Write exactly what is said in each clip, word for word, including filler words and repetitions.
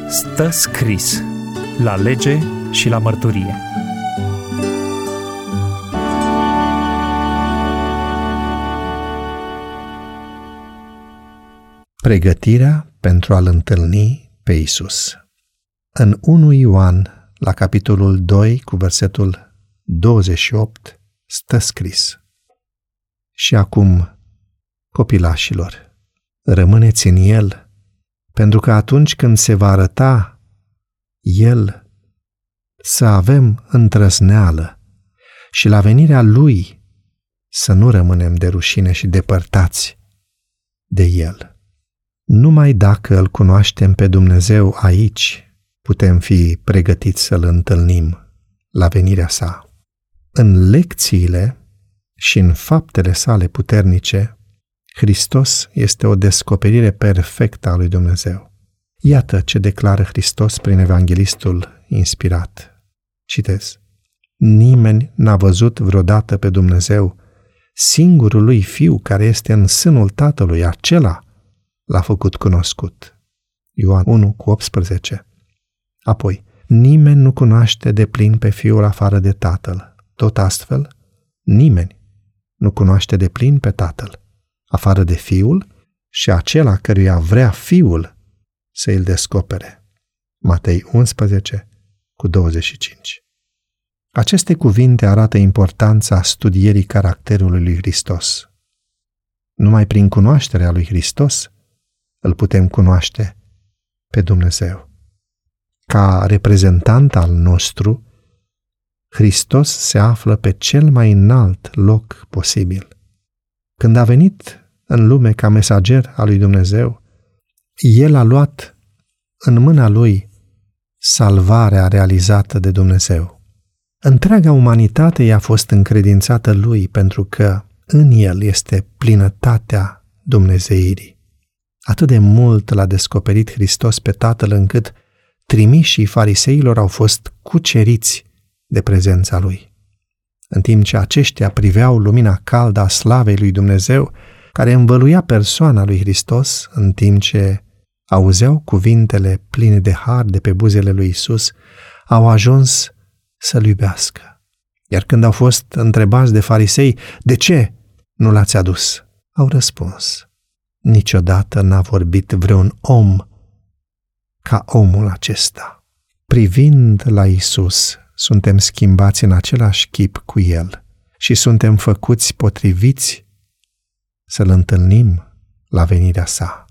Stă scris la lege și la mărturie. Pregătirea pentru a-L întâlni pe Iisus. În unu Ioan, la capitolul doi, cu versetul douăzeci și opt, stă scris: Și acum, copilașilor, rămâneți în El, pentru că atunci când se va arăta El, să avem îndrăzneală și la venirea Lui să nu rămânem de rușine și depărtați de El. Numai dacă Îl cunoaștem pe Dumnezeu aici, putem fi pregătiți să-L întâlnim la venirea Sa. În lecțiile și în faptele Sale puternice, Hristos este o descoperire perfectă a lui Dumnezeu. Iată ce declară Hristos prin evanghelistul inspirat. Citez: Nimeni n-a văzut vreodată pe Dumnezeu, singurul lui Fiu care este în sânul Tatălui, acela l-a făcut cunoscut. Ioan unu cu optsprezece. Apoi, nimeni nu cunoaște deplin pe Fiul afară de Tatăl. Tot astfel, nimeni nu cunoaște deplin pe Tatăl afară de Fiul și acela căruia vrea Fiul să îl descopere. Matei unsprezece cu douăzeci și cinci. Aceste cuvinte arată importanța studierii caracterului lui Hristos. Numai prin cunoașterea lui Hristos îl putem cunoaște pe Dumnezeu. Ca reprezentant al nostru, Hristos se află pe cel mai înalt loc posibil. Când a venit în lume ca mesager al lui Dumnezeu, El a luat în mâna Lui salvarea realizată de Dumnezeu. Întreaga umanitate i-a fost încredințată Lui pentru că în El este plinătatea dumnezeirii. Atât de mult l-a descoperit Hristos pe Tatăl încât trimișii fariseilor au fost cuceriți de prezența Lui. În timp ce aceștia priveau lumina caldă a slavei lui Dumnezeu, care învăluia persoana lui Hristos, în timp ce auzeau cuvintele pline de har de pe buzele lui Isus, au ajuns să-L iubească. Iar când au fost întrebați de farisei, de ce nu l-ați adus? Au răspuns: niciodată n-a vorbit vreun om ca omul acesta. Privind la Isus, suntem schimbați în același chip cu El și suntem făcuți potriviți să-L întâlnim la venirea Sa.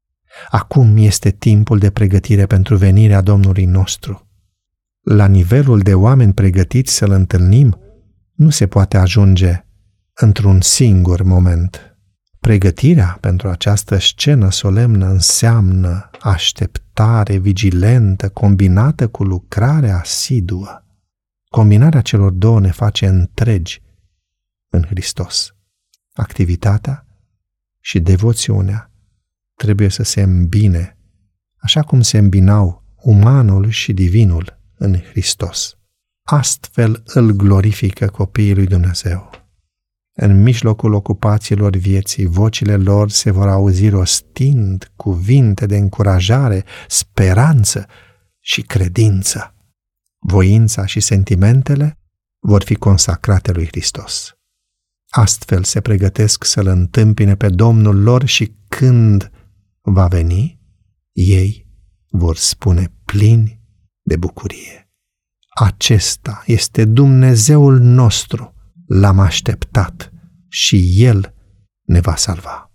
Acum este timpul de pregătire pentru venirea Domnului nostru. La nivelul de oameni pregătiți să-L întâlnim, nu se poate ajunge într-un singur moment. Pregătirea pentru această scenă solemnă înseamnă așteptare vigilentă combinată cu lucrare asiduă. Combinarea celor două ne face întregi în Hristos. Activitatea și devoțiunea trebuie să se îmbine, așa cum se îmbinau umanul și divinul în Hristos. Astfel îl glorifică copiii lui Dumnezeu. În mijlocul ocupațiilor vieții, vocile lor se vor auzi rostind cuvinte de încurajare, speranță și credință. Voința și sentimentele vor fi consacrate lui Hristos. Astfel se pregătesc să-L întâmpine pe Domnul lor și când va veni, ei vor spune plini de bucurie: acesta este Dumnezeul nostru, L-am așteptat și El ne va salva.